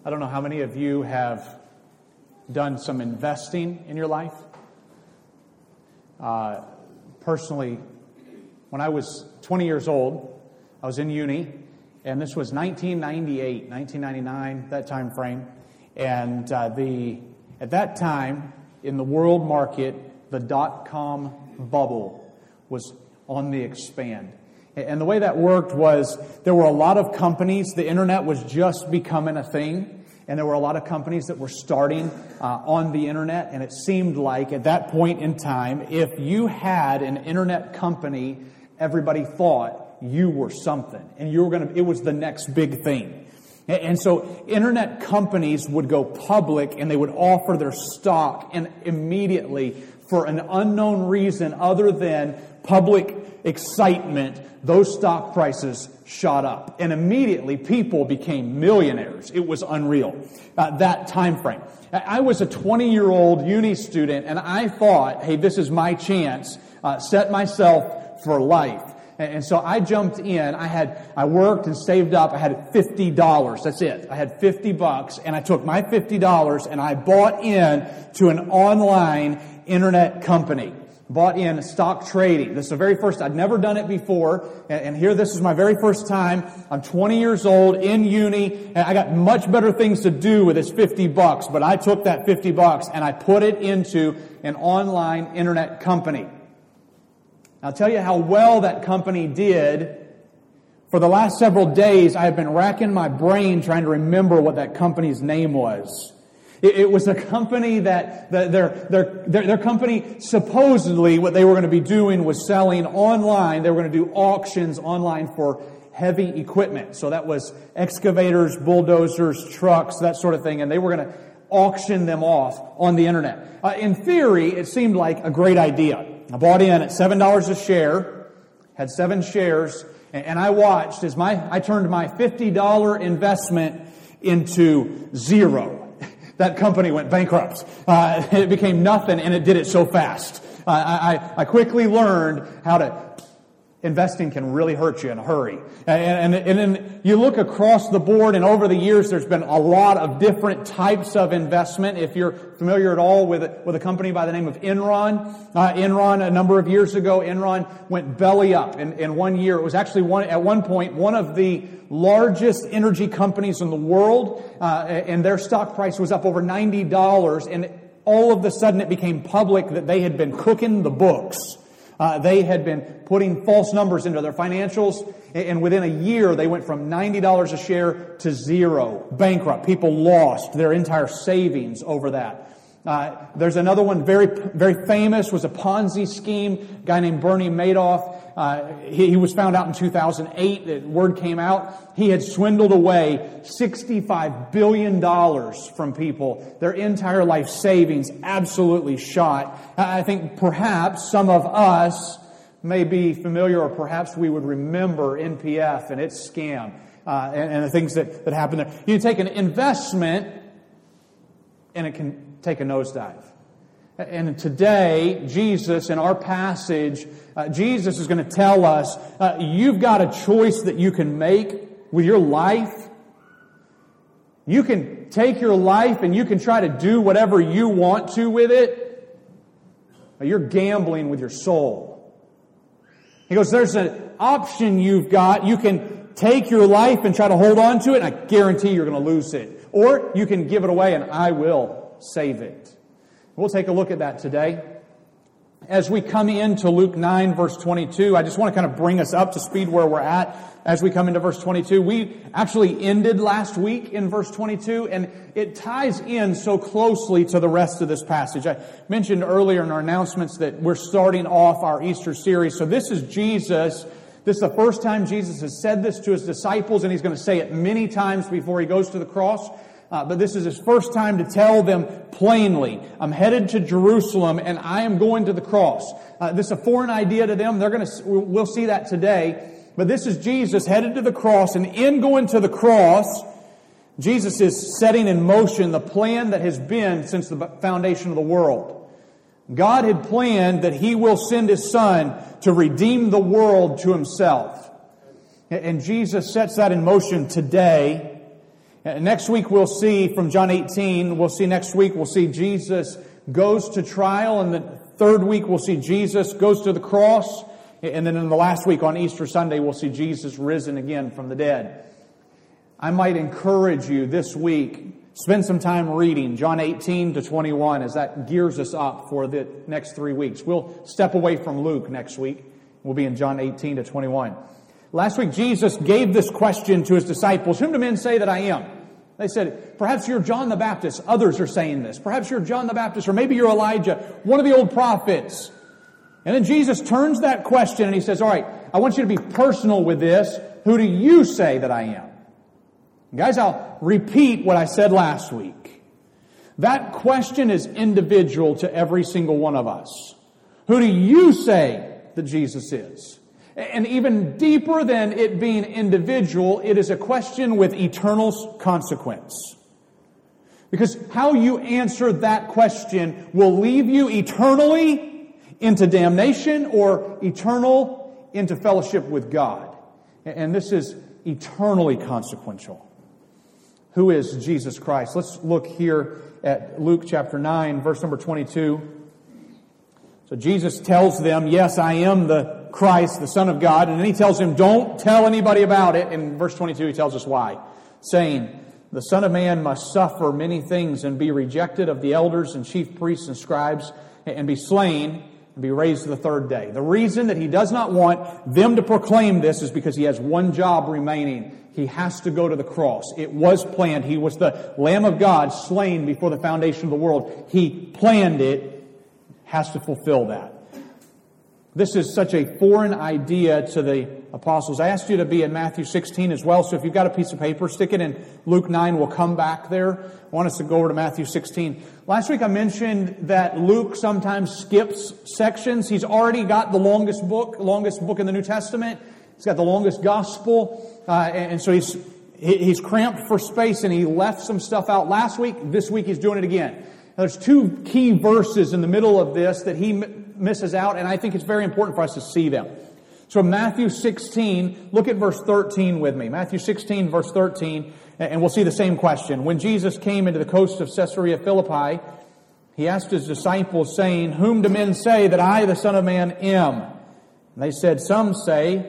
I don't know how many of you have done some investing in your life. Personally, when I was 20 years old, I was in uni, and this was 1998, 1999, that time frame. And at that time, in the world market, the dot-com bubble was on the expand. And the way that worked was there were a lot of companies. The internet was just becoming a thing. And there were a lot of companies that were starting on the internet. And it seemed like at that point in time, if you had an internet company, everybody thought you were something. And it was the next big thing. And so internet companies would go public and they would offer their stock, and immediately, for an unknown reason other than public excitement, those stock prices shot up. And immediately people became millionaires. It was unreal. That time frame. I was a 20-year-old uni student, and I thought, hey, this is my chance. Set myself for life. And so I jumped in. I worked and saved up. I had $50. That's it. I had $50, and I took my $50 and I bought in to an online internet company. Bought in stock trading. This is the very first. I'd never done it before. And here, this is my very first time. I'm 20 years old in uni, and I got much better things to do with this $50. But I took that $50 and I put it into an online internet company. I'll tell you how well that company did. For the last several days, I have been racking my brain trying to remember what that company's name was. It was a company that their company, supposedly what they were going to be doing was selling online. They were going to do auctions online for heavy equipment. So that was excavators, bulldozers, trucks, that sort of thing. And they were going to auction them off on the internet. In theory, it seemed like a great idea. I bought in at $7 a share, had 7 shares, and I watched as I turned my $50 investment into zero. That company went bankrupt. It became nothing, and it did it so fast. I quickly learned how to... Investing can really hurt you in a hurry. And then you look across the board, and over the years there's been a lot of different types of investment. If you're familiar at all with a company by the name of Enron. Enron, a number of years ago, Enron went belly up in 1 year. It was actually at one point one of the largest energy companies in the world, and their stock price was up over $90, and all of a sudden it became public that they had been cooking the books. They had been putting false numbers into their financials, and within a year they went from $90 a share to zero, bankrupt. People lost their entire savings over that. There's another one, very, very famous, was a Ponzi scheme. A guy named Bernie Madoff. He was found out in 2008. The word came out. He had swindled away $65 billion from people. Their entire life savings absolutely shot. I think perhaps some of us may be familiar, or perhaps we would remember NPF and its scam and the things that happened there. You take an investment and it can take a nosedive. And today, Jesus, in our passage, Jesus is going to tell us, you've got a choice that you can make with your life. You can take your life and you can try to do whatever you want to with it. But you're gambling with your soul. He goes, there's an option you've got. You can take your life and try to hold on to it, and I guarantee you're going to lose it. Or you can give it away, and I will save it. We'll take a look at that today. As we come into Luke 9, verse 22, I just want to kind of bring us up to speed where we're at as we come into verse 22. We actually ended last week in verse 22, and it ties in so closely to the rest of this passage. I mentioned earlier in our announcements that we're starting off our Easter series. So this is Jesus. This is the first time Jesus has said this to His disciples, and He's going to say it many times before He goes to the cross. But this is His first time to tell them plainly, I'm headed to Jerusalem and I am going to the cross. This is a foreign idea to them. We'll see that today. But this is Jesus headed to the cross, and in going to the cross, Jesus is setting in motion the plan that has been since the foundation of the world. God had planned that He will send His Son to redeem the world to Himself. And Jesus sets that in motion today. Next week we'll see from John 18, we'll see Jesus goes to trial, and the third week we'll see Jesus goes to the cross, and then in the last week on Easter Sunday we'll see Jesus risen again from the dead. I might encourage you this week, spend some time reading John 18 to 21 as that gears us up for the next 3 weeks. We'll step away from Luke next week. We'll be in John 18 to 21. Last week, Jesus gave this question to His disciples, "Whom do men say that I am?" They said, "Perhaps you're John the Baptist." Others are saying this. "Perhaps you're John the Baptist, or maybe you're Elijah, one of the old prophets." And then Jesus turns that question and He says, "All right, I want you to be personal with this. Who do you say that I am?" Guys, I'll repeat what I said last week. That question is individual to every single one of us. Who do you say that Jesus is? And even deeper than it being individual, it is a question with eternal consequence. Because how you answer that question will leave you eternally into damnation or eternal into fellowship with God. And this is eternally consequential. Who is Jesus Christ? Let's look here at Luke chapter 9, verse number 22. So Jesus tells them, "Yes, I am the Christ, the Son of God." And then He tells them, "Don't tell anybody about it." In verse 22, He tells us why. Saying, "The Son of Man must suffer many things and be rejected of the elders and chief priests and scribes and be slain and be raised to the third day." The reason that He does not want them to proclaim this is because He has one job remaining. He has to go to the cross. It was planned. He was the Lamb of God slain before the foundation of the world. He planned it, has to fulfill that. This is such a foreign idea to the apostles. I asked you to be in Matthew 16 as well, so if you've got a piece of paper, stick it in Luke 9. We'll come back there. I want us to go over to Matthew 16. Last week I mentioned that Luke sometimes skips sections. He's already got the longest book in the New Testament. He's got the longest gospel, and so he's cramped for space, and he left some stuff out last week. This week he's doing it again. Now, there's two key verses in the middle of this that he misses out, and I think it's very important for us to see them. So Matthew 16, look at verse 13 with me. Matthew 16, verse 13, and we'll see the same question. When Jesus came into the coast of Caesarea Philippi, He asked His disciples, saying, "Whom do men say that I, the Son of Man, am?" And they said, "Some say,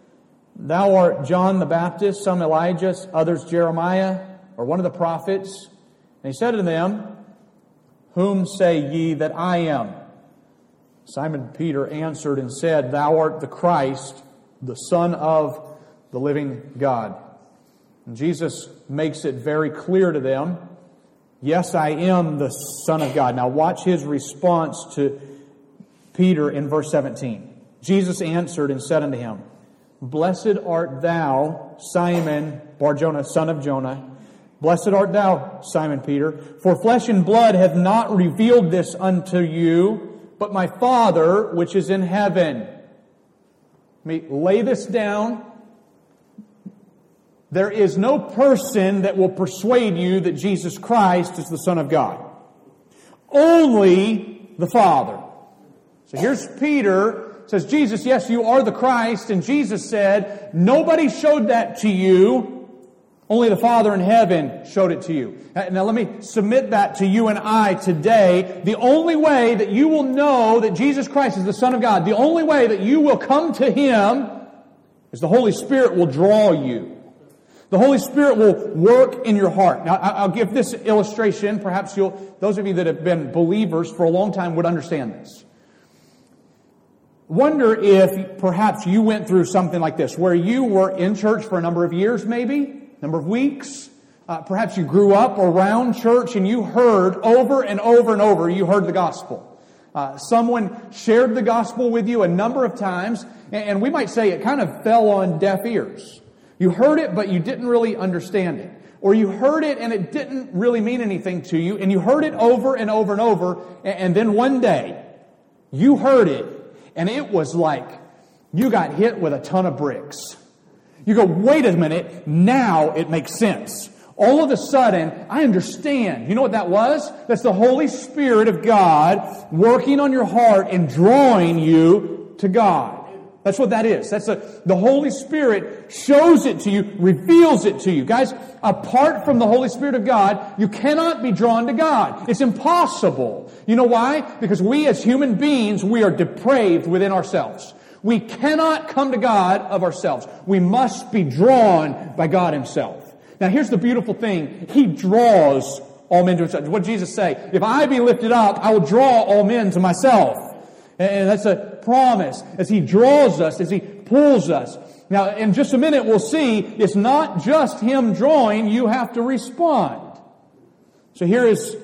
Thou art John the Baptist, some Elijah, others Jeremiah, or one of the prophets." And He said to them, "Whom say ye that I am?" Simon Peter answered and said, "Thou art the Christ, the Son of the living God." And Jesus makes it very clear to them, "Yes, I am the Son of God." Now watch His response to Peter in verse 17. Jesus answered and said unto him, "Blessed art thou, Simon Bar-Jonah, son of Jonah. Blessed art thou, Simon Peter, for flesh and blood hath not revealed this unto you, but my Father which is in heaven." Let me lay this down. There is no person that will persuade you that Jesus Christ is the Son of God. Only the Father. So here's Peter. Says, "Jesus, yes, you are the Christ." And Jesus said, "Nobody showed that to you. Only the Father in heaven showed it to you." Now let me submit that to you and I today. The only way that you will know that Jesus Christ is the Son of God, the only way that you will come to Him is the Holy Spirit will draw you. The Holy Spirit will work in your heart. Now I'll give this illustration. Perhaps those of you that have been believers for a long time would understand this. Wonder if perhaps you went through something like this, where you were in church for a number of years, maybe, number of weeks. Perhaps you grew up around church and you heard over and over and over, you heard the gospel. Someone shared the gospel with you a number of times, and we might say it kind of fell on deaf ears. You heard it, but you didn't really understand it. Or you heard it and it didn't really mean anything to you, and you heard it over and over and over, and then one day you heard it, and it was like you got hit with a ton of bricks. You go, "Wait a minute, now it makes sense." All of a sudden, I understand. You know what that was? That's the Holy Spirit of God working on your heart and drawing you to God. That's what that is. The Holy Spirit shows it to you, reveals it to you. Guys, apart from the Holy Spirit of God, you cannot be drawn to God. It's impossible. You know why? Because we as human beings, we are depraved within ourselves. We cannot come to God of ourselves. We must be drawn by God Himself. Now here's the beautiful thing. He draws all men to Himself. What did Jesus say? If I be lifted up, I will draw all men to myself. And that's a promise as He draws us, as He pulls us. Now, in just a minute, we'll see it's not just Him drawing, you have to respond. So here is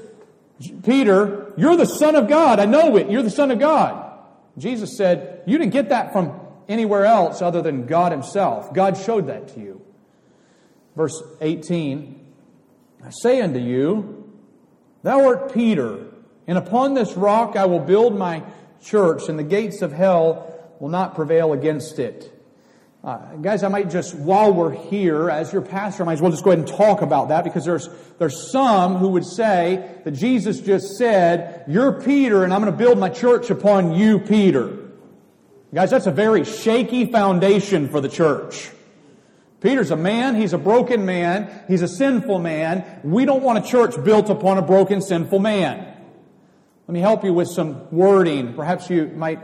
Peter, you're the Son of God. I know it. You're the Son of God. Jesus said, you didn't get that from anywhere else other than God Himself. God showed that to you. Verse 18, I say unto you, thou art Peter, and upon this rock I will build my church, and the gates of hell will not prevail against it. Guys, I might just, while we're here, as your pastor, I might as well just go ahead and talk about that, because there's some who would say that Jesus just said, you're Peter, and I'm going to build my church upon you, Peter. Guys, that's a very shaky foundation for the church. Peter's a man, he's a broken man, he's a sinful man. We don't want a church built upon a broken, sinful man. Let me help you with some wording. Perhaps you might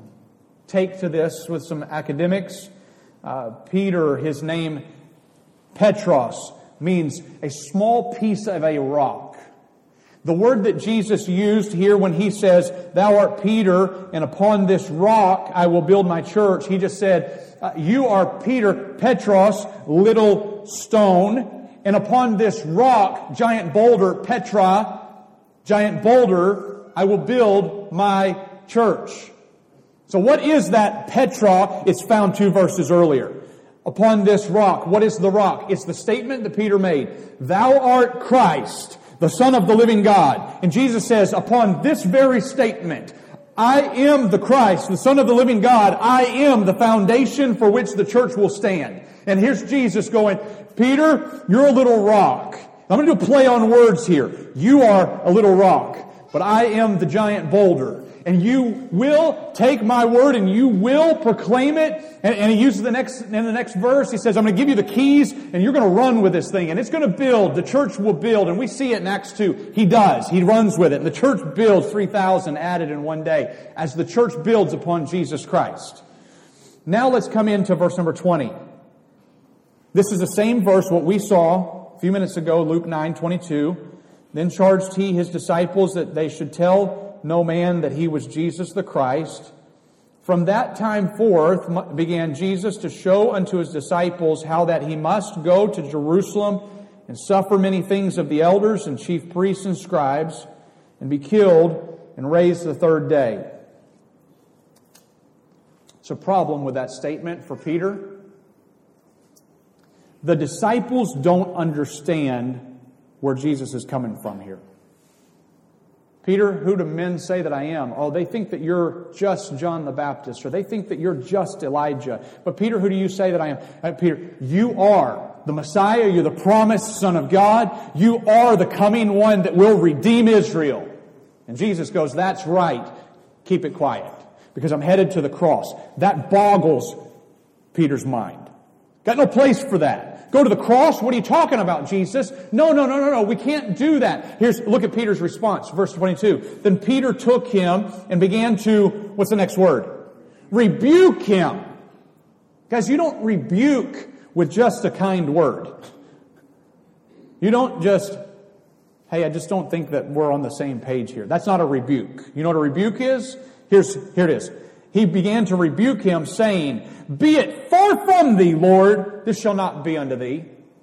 take to this with some academics. Peter, his name Petros, means a small piece of a rock. The word that Jesus used here when He says, thou art Peter, and upon this rock I will build my church, He just said, you are Peter, Petros, little stone, and upon this rock, giant boulder, Petra, giant boulder, I will build my church. So what is that Petra? It's found 2 verses earlier. Upon this rock. What is the rock? It's the statement that Peter made. Thou art Christ, the Son of the living God. And Jesus says, upon this very statement, I am the Christ, the Son of the living God. I am the foundation for which the church will stand. And here's Jesus going, Peter, you're a little rock. I'm going to do a play on words here. You are a little rock. But I am the giant boulder. And you will take my word and you will proclaim it. And He uses in the next verse, He says, I'm going to give you the keys and you're going to run with this thing. And it's going to build. The church will build. And we see it in Acts 2. He does. He runs with it. And the church builds, 3,000 added in one day, as the church builds upon Jesus Christ. Now let's come into verse number 20. This is the same verse, what we saw a few minutes ago, Luke 9:22. Then charged He His disciples that they should tell no man that He was Jesus the Christ. From that time forth began Jesus to show unto His disciples how that He must go to Jerusalem and suffer many things of the elders and chief priests and scribes, and be killed and raised the third day. It's a problem with that statement for Peter. The disciples don't understand where Jesus is coming from here. Peter, who do men say that I am? Oh, they think that you're just John the Baptist, or they think that you're just Elijah. But Peter, who do you say that I am? Peter, you are the Messiah. You're the promised Son of God. You are the coming one that will redeem Israel. And Jesus goes, that's right. Keep it quiet, because I'm headed to the cross. That boggles Peter's mind. Got no place for that. Go to the cross? What are you talking about, Jesus? No. We can't do that. Look at Peter's response. Verse 22. Then Peter took him and began to, what's the next word? Rebuke him. Guys, you don't rebuke with just a kind word. You don't just, hey, I just don't think that we're on the same page here. That's not a rebuke. You know what a rebuke is? Here it is. He began to rebuke him, saying, be it far from thee, Lord, this shall not be unto thee.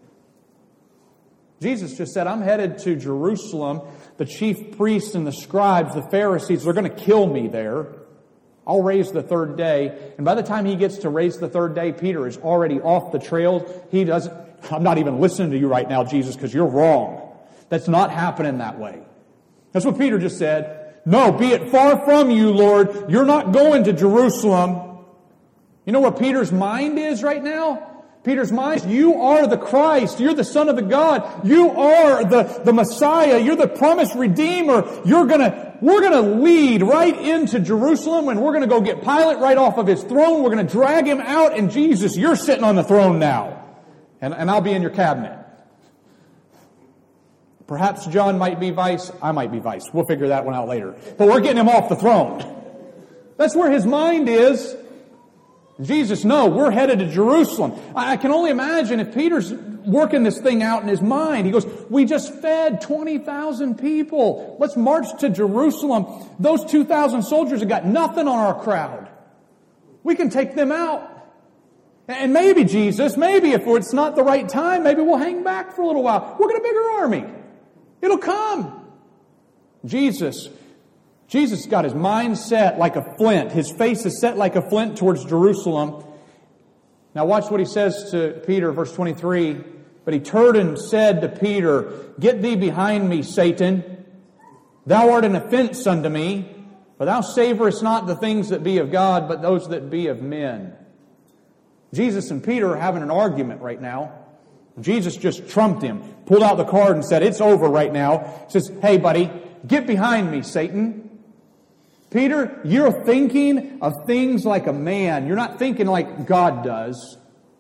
Jesus just said, I'm headed to Jerusalem. The chief priests and the scribes, the Pharisees, they're going to kill me there. I'll raise the third day. And by the time He gets to raise the third day, Peter is already off the trail. I'm not even listening to you right now, Jesus, because you're wrong. That's not happening that way. That's what Peter just said. No, be it far from you, Lord. You're not going to Jerusalem. You know where Peter's mind is right now? Peter's mind is, you are the Christ. You're the Son of the God. You are the Messiah. You're the promised Redeemer. We're going to lead right into Jerusalem, and we're going to go get Pilate right off of his throne. We're going to drag him out, and Jesus, you're sitting on the throne now. And I'll be in your cabinet. Perhaps John might be vice. I might be vice. We'll figure that one out later. But we're getting him off the throne. That's where his mind is. Jesus, no, we're headed to Jerusalem. I can only imagine if Peter's working this thing out in his mind. He goes, we just fed 20,000 people. Let's march to Jerusalem. Those 2,000 soldiers have got nothing on our crowd. We can take them out. And maybe, Jesus, maybe if it's not the right time, maybe we'll hang back for a little while. We'll get a bigger army. It'll come. Jesus got his mind set like a flint. His face is set like a flint towards Jerusalem. Now watch what he says to Peter, verse 23. But he turned and said to Peter, get thee behind me, Satan. Thou art an offense unto me, for thou savorest not the things that be of God, but those that be of men. Jesus and Peter are having an argument right now. Jesus just trumped him, pulled out the card and said, it's over right now. He says, hey buddy, get behind me, Satan. Peter, you're thinking of things like a man. You're not thinking like God does.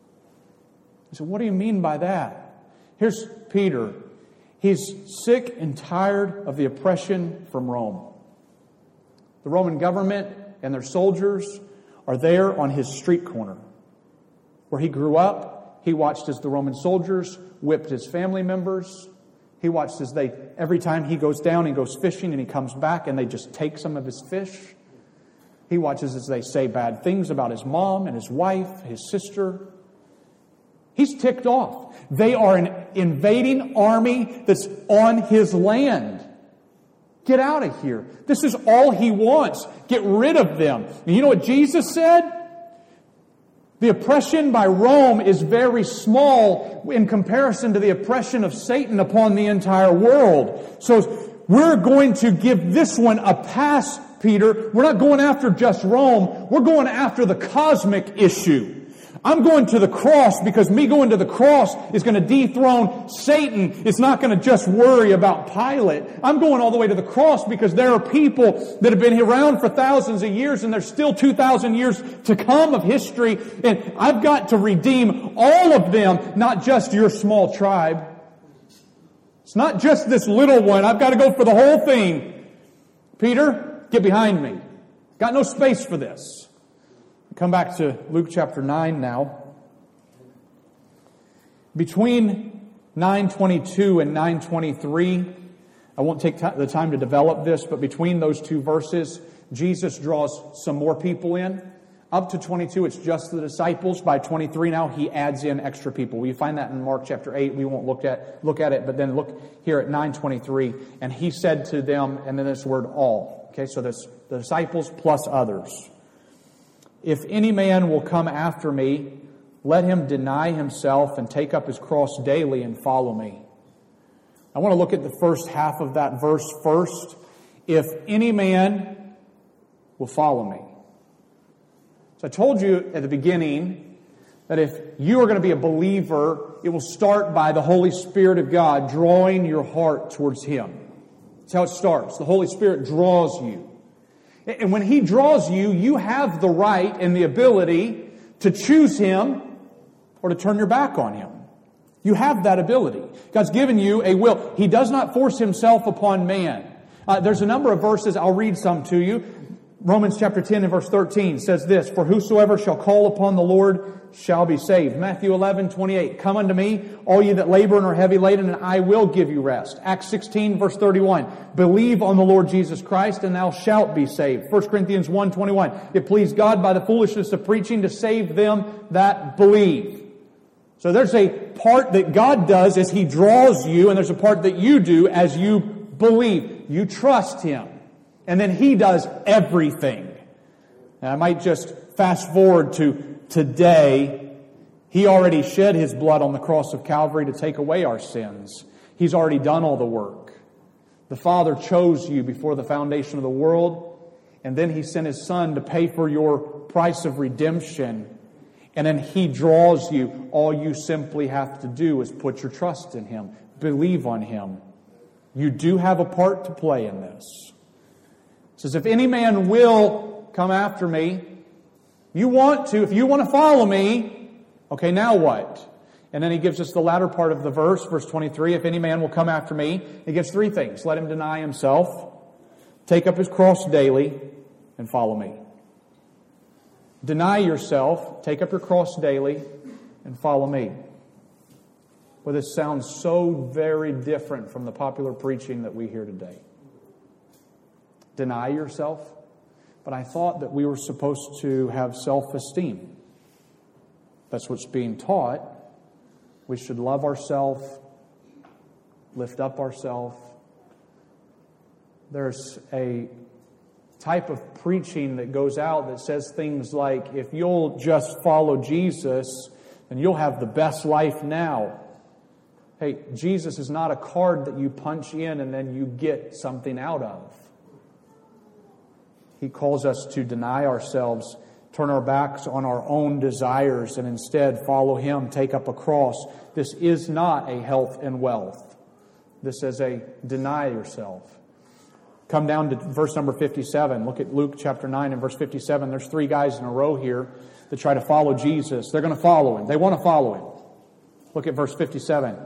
He said, what do you mean by that? Here's Peter. He's sick and tired of the oppression from Rome. The Roman government and their soldiers are there on his street corner. Where he grew up, he watched as the Roman soldiers whipped his family members. He watched as every time he goes down, he goes fishing and he comes back and they just take some of his fish. He watches as they say bad things about his mom and his wife, his sister. He's ticked off. They are an invading army that's on his land. Get out of here. This is all he wants. Get rid of them. And you know what Jesus said? The oppression by Rome is very small in comparison to the oppression of Satan upon the entire world. So we're going to give this one a pass, Peter. We're not going after just Rome. We're going after the cosmic issue. I'm going to the cross because me going to the cross is going to dethrone Satan. It's not going to just worry about Pilate. I'm going all the way to the cross because there are people that have been around for thousands of years and there's still 2,000 years to come of history. And I've got to redeem all of them, not just your small tribe. It's not just this little one. I've got to go for the whole thing. Peter, get behind me. Got no space for this. Come back to Luke chapter 9 now. Between 9:22 and 9:23, I won't take the time to develop this, but between those two verses, Jesus draws some more people in. Up to 22, it's just the disciples. By 23 now, he adds in extra people. We find that in Mark chapter 8. We won't look at it, but then look here at 9:23. And he said to them, and then this word all. Okay, so there's the disciples plus others. If any man will come after me, let him deny himself and take up his cross daily and follow me. I want to look at the first half of that verse first. If any man will follow me. So I told you at the beginning that if you are going to be a believer, it will start by the Holy Spirit of God drawing your heart towards Him. That's how it starts. The Holy Spirit draws you. And when He draws you, you have the right and the ability to choose Him or to turn your back on Him. You have that ability. God's given you a will. He does not force Himself upon man. There's a number of verses. I'll read some to you. Romans chapter 10 and verse 13 says this, For whosoever shall call upon the Lord shall be saved. Matthew 11:28, Come unto me, all ye that labor and are heavy laden, and I will give you rest. Acts 16 verse 31, Believe on the Lord Jesus Christ, and thou shalt be saved. 1 Corinthians 1:21, It pleased God by the foolishness of preaching to save them that believe. So there's a part that God does as He draws you, and there's a part that you do as you believe. You trust Him. And then He does everything. And I might just fast forward to today. He already shed His blood on the cross of Calvary to take away our sins. He's already done all the work. The Father chose you before the foundation of the world, and then He sent His Son to pay for your price of redemption. And then He draws you. All you simply have to do is put your trust in Him. Believe on Him. You do have a part to play in this. It says, if any man will come after me, if you want to follow me, okay, now what? And then he gives us the latter part of the verse, verse 23, if any man will come after me, he gives three things. Let him deny himself, take up his cross daily, and follow me. Deny yourself, take up your cross daily, and follow me. Well, this sounds so very different from the popular preaching that we hear today. Deny yourself? But I thought that we were supposed to have self-esteem. That's what's being taught. We should love ourselves, lift up ourselves. There's a type of preaching that goes out that says things like, if you'll just follow Jesus, then you'll have the best life now. Hey, Jesus is not a card that you punch in and then you get something out of. He calls us to deny ourselves, turn our backs on our own desires, and instead follow Him, take up a cross. This is not a health and wealth. This is a deny yourself. Come down to verse number 57. Look at Luke chapter 9 and verse 57. There's three guys in a row here that try to follow Jesus. They're going to follow Him. They want to follow Him. Look at verse 57.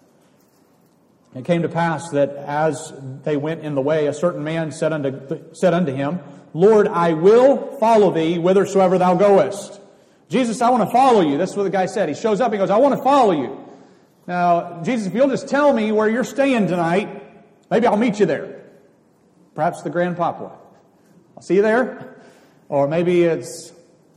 It came to pass that as they went in the way, a certain man said unto Him, Lord, I will follow Thee whithersoever Thou goest. Jesus, I want to follow You. That's what the guy said. He shows up, he goes, I want to follow You. Now, Jesus, if you'll just tell me where you're staying tonight, maybe I'll meet you there. Perhaps the Grand Papua. I'll see you there. Or maybe it's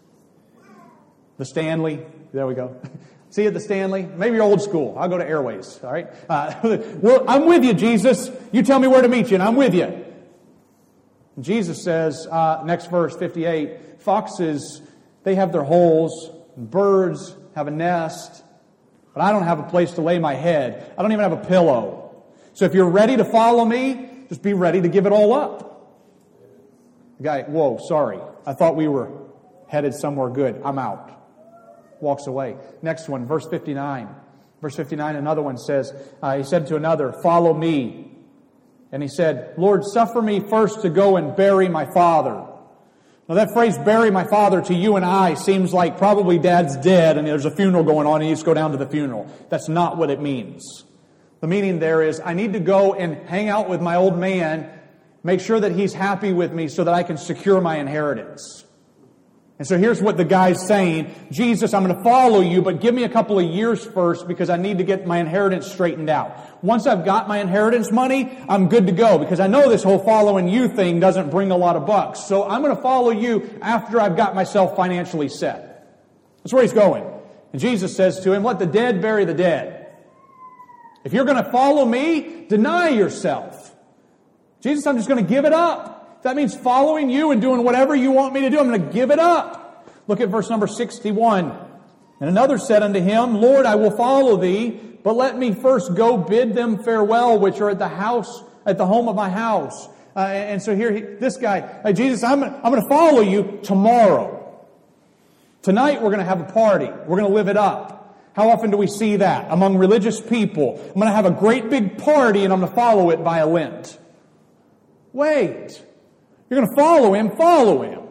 the Stanley. There we go. See you at the Stanley. Maybe you're old school. I'll go to Airways. All right. Well, I'm with you, Jesus. You tell me where to meet you, and I'm with you. And Jesus says, next verse, 58, foxes, they have their holes, and birds have a nest, but I don't have a place to lay my head. I don't even have a pillow. So if you're ready to follow me, just be ready to give it all up. The guy, whoa, sorry. I thought we were headed somewhere good. I'm out. Walks away. Next one, verse 59. Verse 59, another one says, he said to another, follow me. And he said, Lord, suffer me first to go and bury my father. Now that phrase, bury my father, to you and I seems like probably Dad's dead and there's a funeral going on and he needs to go down to the funeral. That's not what it means. The meaning there is, I need to go and hang out with my old man, make sure that he's happy with me so that I can secure my inheritance. And so here's what the guy's saying. Jesus, I'm going to follow you, but give me a couple of years first because I need to get my inheritance straightened out. Once I've got my inheritance money, I'm good to go because I know this whole following you thing doesn't bring a lot of bucks. So I'm going to follow you after I've got myself financially set. That's where he's going. And Jesus says to him, let the dead bury the dead. If you're going to follow me, deny yourself. Jesus, I'm just going to give it up. That means following you and doing whatever you want me to do. I'm going to give it up. Look at verse number 61. And another said unto him, Lord, I will follow thee, but let me first go bid them farewell, which are at the home of my house. And so here, this guy, hey, Jesus, I'm going to follow you tomorrow. Tonight we're going to have a party. We're going to live it up. How often do we see that among religious people? I'm going to have a great big party and I'm going to follow it by a Lent. Wait. You're going to follow Him, follow Him.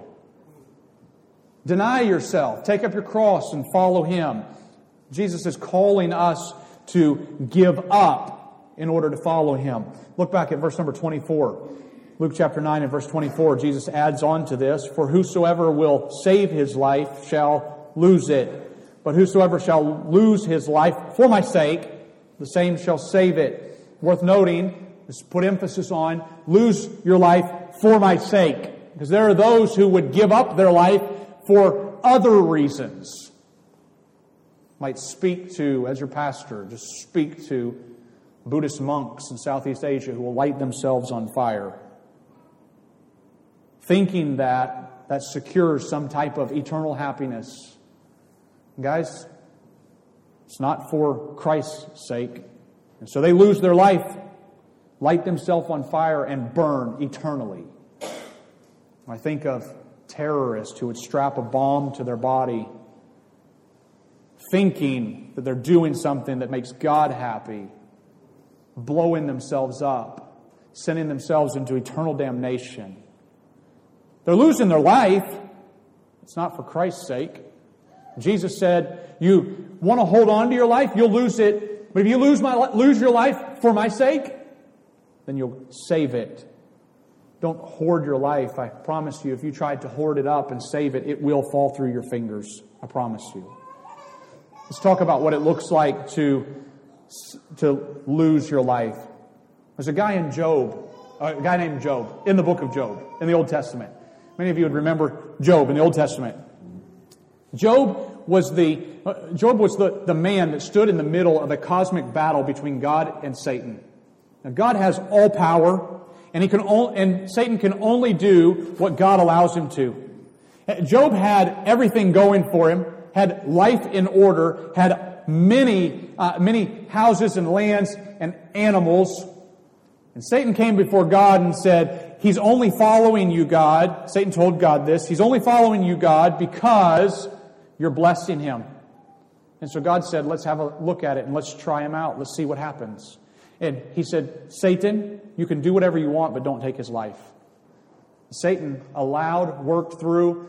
Deny yourself. Take up your cross and follow Him. Jesus is calling us to give up in order to follow Him. Look back at verse number 24. Luke chapter 9 and verse 24, Jesus adds on to this, for whosoever will save his life shall lose it. But whosoever shall lose his life for my sake, the same shall save it. Worth noting, let's put emphasis on, lose your life for my sake. Because there are those who would give up their life for other reasons. Might speak to, as your pastor, just speak to Buddhist monks in Southeast Asia who will light themselves on fire. Thinking that secures some type of eternal happiness. Guys, it's not for Christ's sake. And so they lose their life, light themselves on fire, and burn eternally. I think of terrorists who would strap a bomb to their body thinking that they're doing something that makes God happy, blowing themselves up, sending themselves into eternal damnation. They're losing their life. It's not for Christ's sake. Jesus said, you want to hold on to your life, you'll lose it. But if you lose your life for my sake, then you'll save it. Don't hoard your life. I promise you, if you tried to hoard it up and save it, it will fall through your fingers. I promise you. Let's talk about what it looks like to lose your life. There's a guy named Job, in the book of Job, in the Old Testament. Many of you would remember Job in the Old Testament. Job was the man that stood in the middle of a cosmic battle between God and Satan. Now, God has all power, and Satan can only do what God allows him to. Job had everything going for him, had life in order, had many houses and lands and animals. And Satan came before God and said, he's only following you, God. Satan told God this. He's only following you, God, because you're blessing him. And so God said, let's have a look at it and let's try him out. Let's see what happens. And he said, Satan, you can do whatever you want, but don't take his life. Satan worked,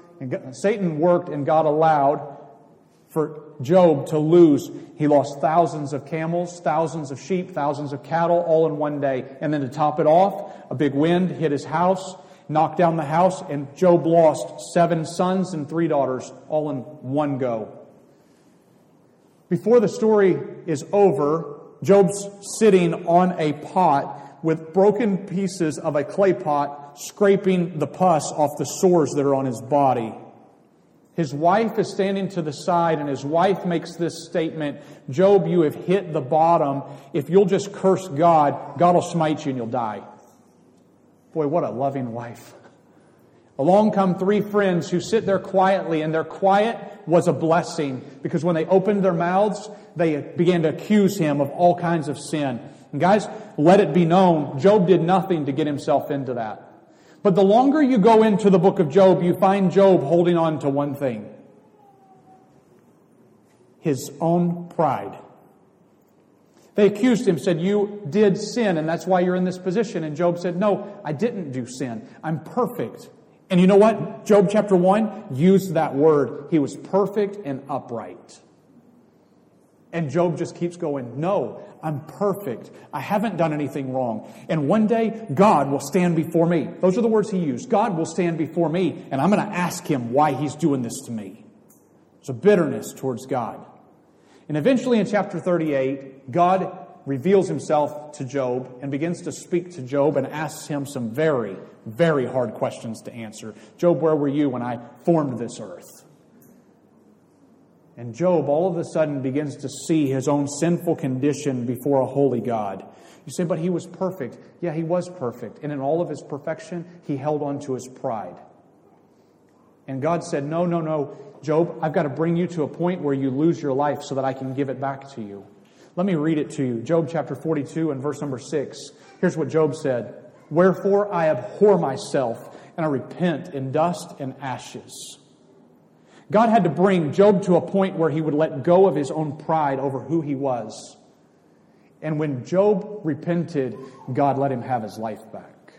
and God allowed for Job to lose. He lost thousands of camels, thousands of sheep, thousands of cattle, all in one day. And then to top it off, a big wind hit his house, knocked down the house, and Job lost 7 sons and 3 daughters, all in one go. Before the story is over, Job's sitting on a pot with broken pieces of a clay pot, scraping the pus off the sores that are on his body. His wife is standing to the side, and his wife makes this statement, Job, you have hit the bottom. If you'll just curse God, God will smite you and you'll die. Boy, what a loving wife. Along come 3 friends who sit there quietly, and their quiet was a blessing, because when they opened their mouths, they began to accuse him of all kinds of sin. And guys, let it be known, Job did nothing to get himself into that. But the longer you go into the book of Job, you find Job holding on to one thing. His own pride. They accused him, said, you did sin, and that's why you're in this position. And Job said, no, I didn't do sin. I'm perfect. And you know what? Job chapter 1 used that word. He was perfect and upright. And Job just keeps going, no, I'm perfect. I haven't done anything wrong. And one day, God will stand before me. Those are the words he used. God will stand before me, and I'm going to ask him why he's doing this to me. It's a bitterness towards God. And eventually in chapter 38, God reveals himself to Job and begins to speak to Job and asks him some very, very hard questions to answer. Job, where were you when I formed this earth? And Job all of a sudden begins to see his own sinful condition before a holy God. You say, but he was perfect. Yeah, he was perfect. And in all of his perfection, he held on to his pride. And God said, no, Job, I've got to bring you to a point where you lose your life so that I can give it back to you. Let me read it to you. Job chapter 42 and verse number 6. Here's what Job said. Wherefore I abhor myself, and I repent in dust and ashes. God had to bring Job to a point where he would let go of his own pride over who he was. And when Job repented, God let him have his life back.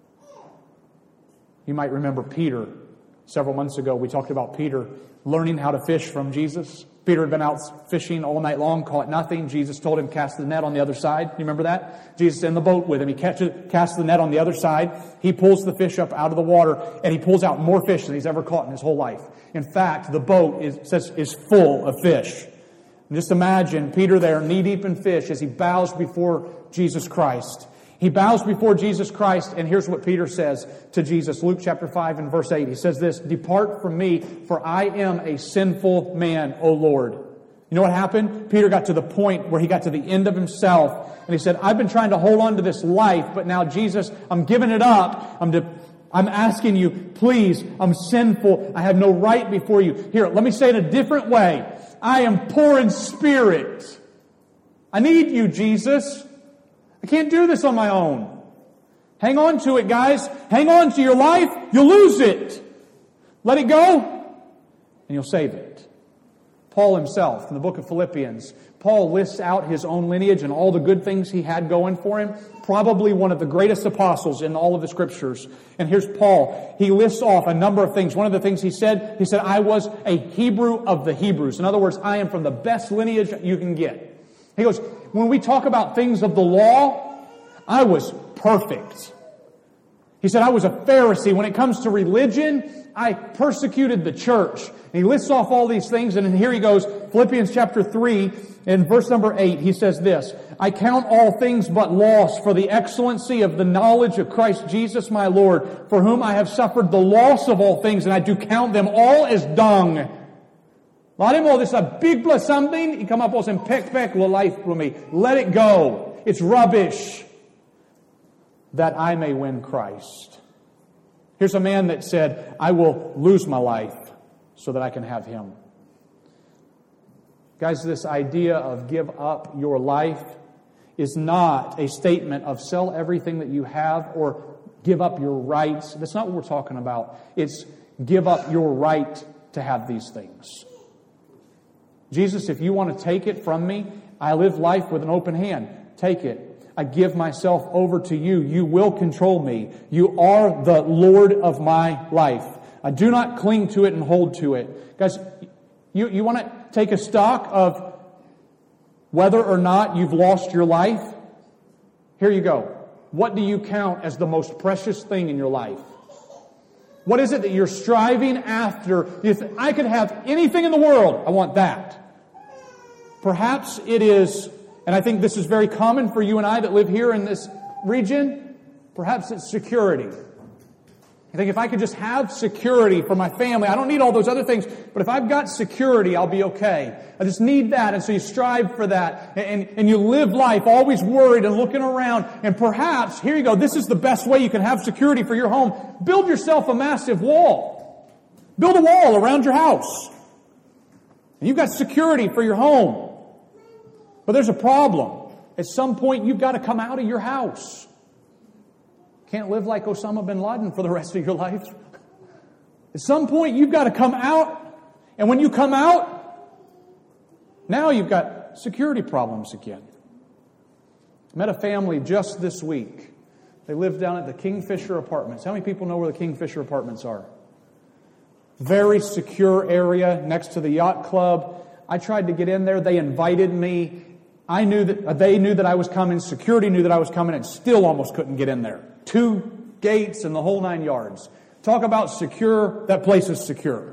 You might remember Peter. Several months ago, we talked about Peter learning how to fish from Jesus. Peter had been out fishing all night long, caught nothing. Jesus told him, cast the net on the other side. You remember that? Jesus is in the boat with him. He casts the net on the other side. He pulls the fish up out of the water, and he pulls out more fish than he's ever caught in his whole life. In fact, the boat is full of fish. And just imagine Peter there, knee-deep in fish, as he bows before Jesus Christ. He bows before Jesus Christ, and here's what Peter says to Jesus. Luke chapter 5 and verse 8. He says this, depart from me, for I am a sinful man, O Lord. You know what happened? Peter got to the point where he got to the end of himself, and he said, I've been trying to hold on to this life, but now, Jesus, I'm giving it up. I'm asking you, please, I'm sinful. I have no right before you. Here, let me say it a different way. I am poor in spirit. I need you, Jesus. I can't do this on my own. Hang on to it, guys. Hang on to your life. You'll lose it. Let it go, and you'll save it. Paul himself, in the book of Philippians, Paul lists out his own lineage and all the good things he had going for him. Probably one of the greatest apostles in all of the Scriptures. And here's Paul. He lists off a number of things. One of the things he said, I was a Hebrew of the Hebrews. In other words, I am from the best lineage you can get. He goes, when we talk about things of the law, I was perfect. He said, I was a Pharisee. When it comes to religion, I persecuted the church. And he lists off all these things, and then here he goes, Philippians chapter 3, in verse number 8, he says this, I count all things but loss for the excellency of the knowledge of Christ Jesus my Lord, for whom I have suffered the loss of all things, and I do count them all as dung. Let mo this a big plus something, you come up with some peck life for me. Let it go. It's rubbish. That I may win Christ. Here's a man that said, I will lose my life so that I can have Him. Guys, this idea of give up your life is not a statement of sell everything that you have or give up your rights. That's not what we're talking about. It's give up your right to have these things. Jesus, if you want to take it from me, I live life with an open hand. Take it. I give myself over to you. You will control me. You are the Lord of my life. I do not cling to it and hold to it. Guys, you want to take a stock of whether or not you've lost your life? Here you go. What do you count as the most precious thing in your life? What is it that you're striving after? You think, I could have anything in the world. I want that. Perhaps it is, and I think this is very common for you and I that live here in this region, perhaps it's security. I think if I could just have security for my family, I don't need all those other things, but if I've got security, I'll be okay. I just need that, and so you strive for that, and you live life always worried and looking around, and perhaps, here you go, this is the best way you can have security for your home. Build yourself a massive wall. Build a wall around your house. And you've got security for your home. But there's a problem. At some point, you've got to come out of your house. Can't live like Osama bin Laden for the rest of your life. At some point, you've got to come out. And when you come out, now you've got security problems again. I met a family just this week. They live down at the Kingfisher Apartments. How many people know where the Kingfisher Apartments are? Very secure area next to the yacht club. I tried to get in there. They invited me. I knew that they knew that I was coming. Security knew that I was coming, and still almost couldn't get in there. 2 gates and the whole 9 yards. Talk about secure. That place is secure.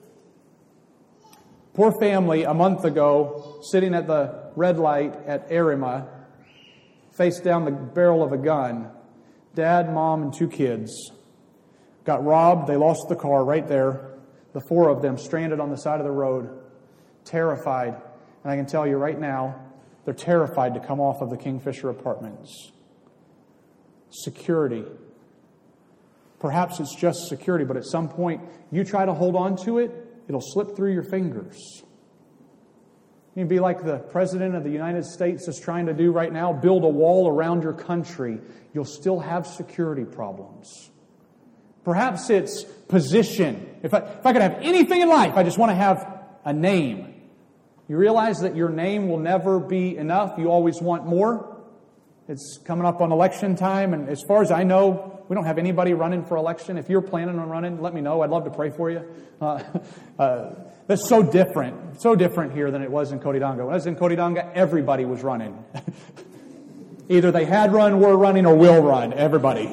Poor family a month ago, sitting at the red light at Arima, face down the barrel of a gun. Dad, mom, and 2 kids got robbed. They lost the car right there. The 4 of them stranded on the side of the road, terrified. And I can tell you right now, they're terrified to come off of the Kingfisher Apartments. Security. Perhaps it's just security, but at some point, you try to hold on to it, it'll slip through your fingers. You'd be like the President of the United States is trying to do right now, build a wall around your country. You'll still have security problems. Perhaps it's position. If I could have anything in life, I just want to have a name. You realize that your name will never be enough. You always want more. It's coming up on election time, and as far as I know, we don't have anybody running for election. If you're planning on running, let me know. I'd love to pray for you. That's so different here than it was in Codidonga. When I was in Codidonga, everybody was running. Either they had run, were running, or will run. Everybody.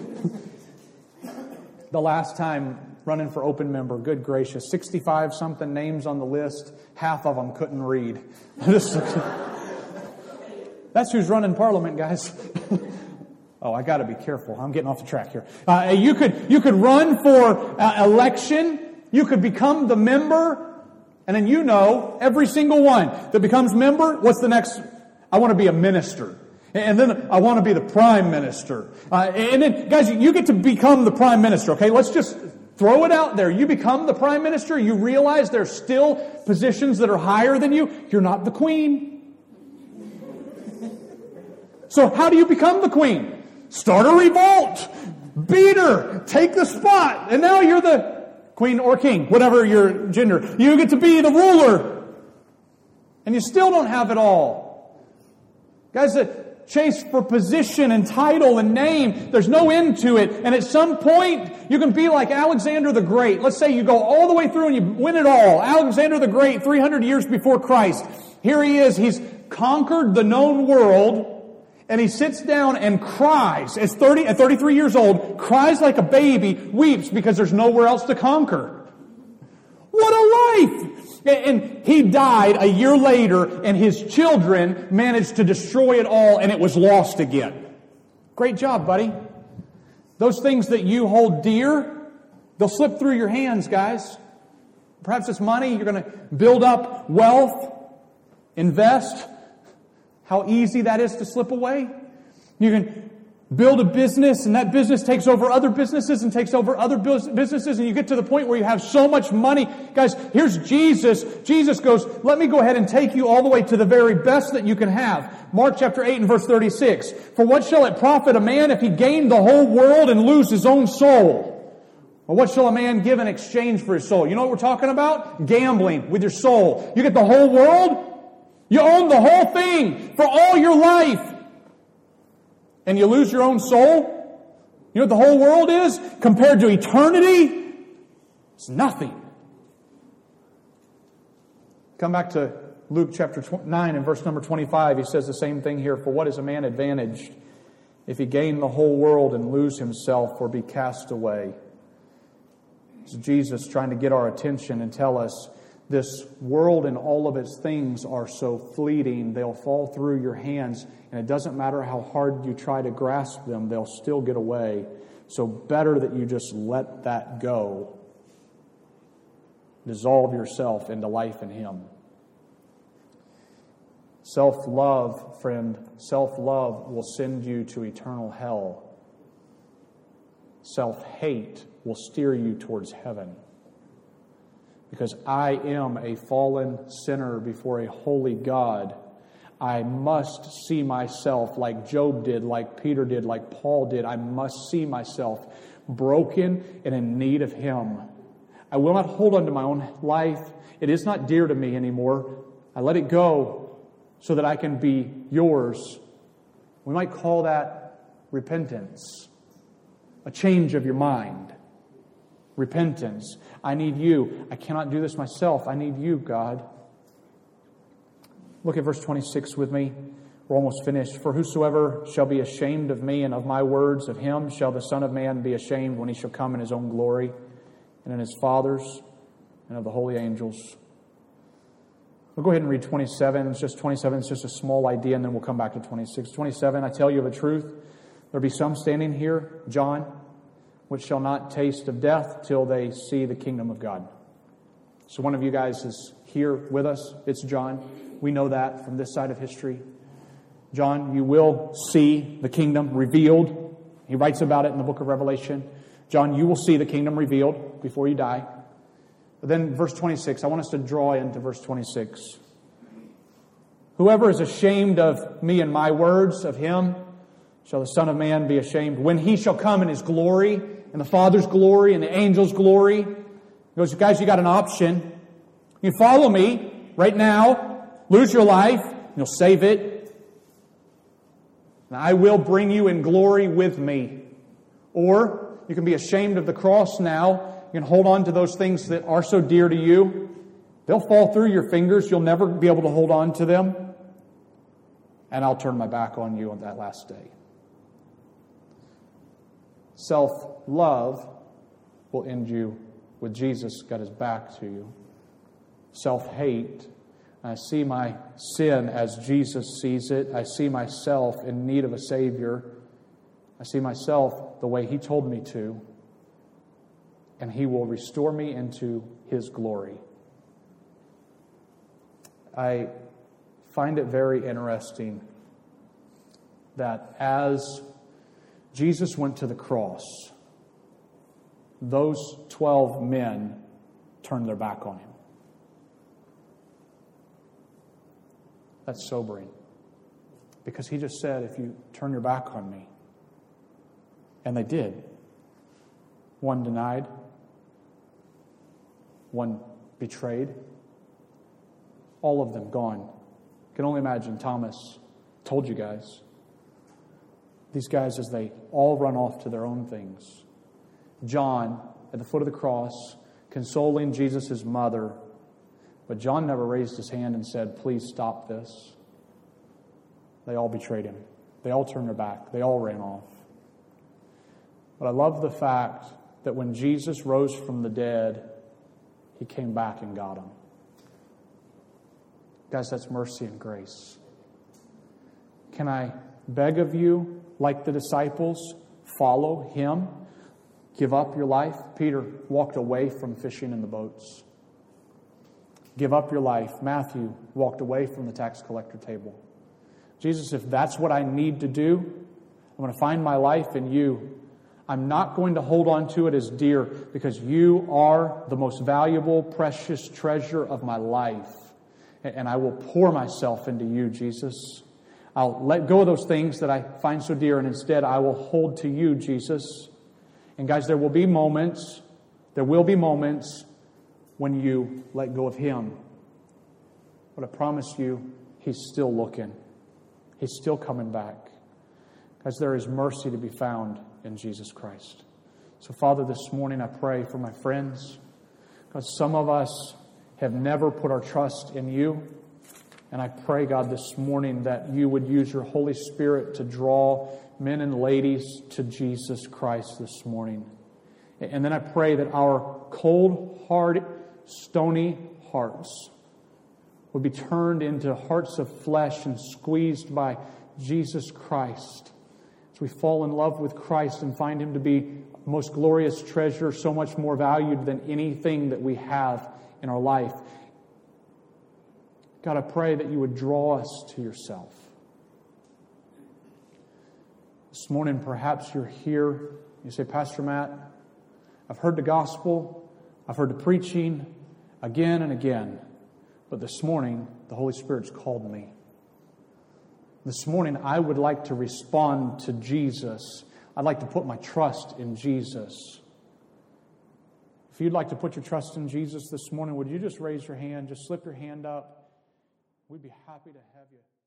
The last time running for open member, good gracious, 65-something names on the list. Half of them couldn't read. That's who's running Parliament, guys. Oh, I got to be careful. I'm getting off the track here. You could run for election. You could become the member, and then every single one that becomes member. What's the next? I want to be a minister, and then I want to be the prime minister. And then, guys, you get to become the prime minister. Okay, let's just throw it out there. You become the prime minister. You realize there's still positions that are higher than you. You're not the queen. So how do you become the queen? Start a revolt. Beat her. Take the spot. And now you're the queen or king, whatever your gender. You get to be the ruler. And you still don't have it all. Guys that chase for position and title and name, there's no end to it. And at some point, you can be like Alexander the Great. Let's say you go all the way through and you win it all. Alexander the Great, 300 years before Christ. Here he is. He's conquered the known world. And he sits down and cries. At 33 years old, cries like a baby, weeps because there's nowhere else to conquer. What a life! And he died a year later, and his children managed to destroy it all, and it was lost again. Great job, buddy. Those things that you hold dear, they'll slip through your hands, guys. Perhaps it's money. You're going to build up wealth, invest. How easy that is to slip away. You can build a business and that business takes over other businesses and takes over other businesses and you get to the point where you have so much money. Guys, here's Jesus. Jesus goes, let me go ahead and take you all the way to the very best that you can have. Mark chapter 8 and verse 36. For what shall it profit a man if he gain the whole world and lose his own soul? Or what shall a man give in exchange for his soul? You know what we're talking about? Gambling with your soul. You get the whole world. You own the whole thing for all your life. And you lose your own soul? You know what the whole world is? Compared to eternity? It's nothing. Come back to Luke chapter 9 and verse number 25. He says the same thing here. For what is a man advantaged if he gain the whole world and lose himself or be cast away? It's Jesus trying to get our attention and tell us, this world and all of its things are so fleeting. They'll fall through your hands, and it doesn't matter how hard you try to grasp them, they'll still get away. So better that you just let that go. Dissolve yourself into life in Him. Self-love, friend, self-love will send you to eternal hell. Self-hate will steer you towards heaven. Because I am a fallen sinner before a holy God. I must see myself like Job did, like Peter did, like Paul did. I must see myself broken and in need of Him. I will not hold on to my own life. It is not dear to me anymore. I let it go so that I can be yours. We might call that repentance. A change of your mind. Repentance. I need you. I cannot do this myself. I need you, God. Look at verse 26 with me. We're almost finished. For whosoever shall be ashamed of me and of my words, of him shall the Son of Man be ashamed when he shall come in his own glory and in his Father's and of the holy angels. We'll go ahead and read 27. It's just 27. It's just a small idea, and then we'll come back to 26. 27, I tell you of a truth, there be some standing here, John, which shall not taste of death till they see the kingdom of God. So one of you guys is here with us. It's John. We know that from this side of history. John, you will see the kingdom revealed. He writes about it in the book of Revelation. John, you will see the kingdom revealed before you die. But then verse 26, I want us to draw into verse 26. Whoever is ashamed of me and my words, of him shall the Son of Man be ashamed when he shall come in his glory, and the Father's glory, and the angels' glory. He goes, guys, you got an option. You follow me right now, lose your life, and you'll save it. And I will bring you in glory with me. Or you can be ashamed of the cross now. You can hold on to those things that are so dear to you. They'll fall through your fingers. You'll never be able to hold on to them. And I'll turn my back on you on that last day. Self-love will end you with Jesus got His back to you. Self-hate, I see my sin as Jesus sees it. I see myself in need of a Savior. I see myself the way He told me to. And He will restore me into His glory. I find it very interesting that as Jesus went to the cross, those 12 men turned their back on Him. That's sobering. Because He just said, if you turn your back on me. And they did. One denied. One betrayed. All of them gone. I can only imagine Thomas told you guys. These guys, as they all run off to their own things. John, at the foot of the cross, consoling Jesus' mother. But John never raised his hand and said, please stop this. They all betrayed him. They all turned their back. They all ran off. But I love the fact that when Jesus rose from the dead, He came back and got them. Guys, that's mercy and grace. Can I beg of you, like the disciples, follow Him? Give up your life. Peter walked away from fishing in the boats. Give up your life. Matthew walked away from the tax collector table. Jesus, if that's what I need to do, I'm going to find my life in You. I'm not going to hold on to it as dear because You are the most valuable, precious treasure of my life. And I will pour myself into You, Jesus. I'll let go of those things that I find so dear, and instead I will hold to You, Jesus. And guys, there will be moments when you let go of Him. But I promise you, He's still looking. He's still coming back. Guys, there is mercy to be found in Jesus Christ. So, Father, this morning I pray for my friends, because some of us have never put our trust in You. And I pray, God, this morning that You would use Your Holy Spirit to draw men and ladies to Jesus Christ this morning. And then I pray that our cold, hard, stony hearts would be turned into hearts of flesh and squeezed by Jesus Christ. As we fall in love with Christ and find Him to be the most glorious treasure, so much more valued than anything that we have in our life. God, I pray that You would draw us to Yourself. This morning, perhaps you're here. You say, Pastor Matt, I've heard the gospel. I've heard the preaching again and again. But this morning, the Holy Spirit's called me. This morning, I would like to respond to Jesus. I'd like to put my trust in Jesus. If you'd like to put your trust in Jesus this morning, would you just raise your hand? Just slip your hand up. We'd be happy to have you.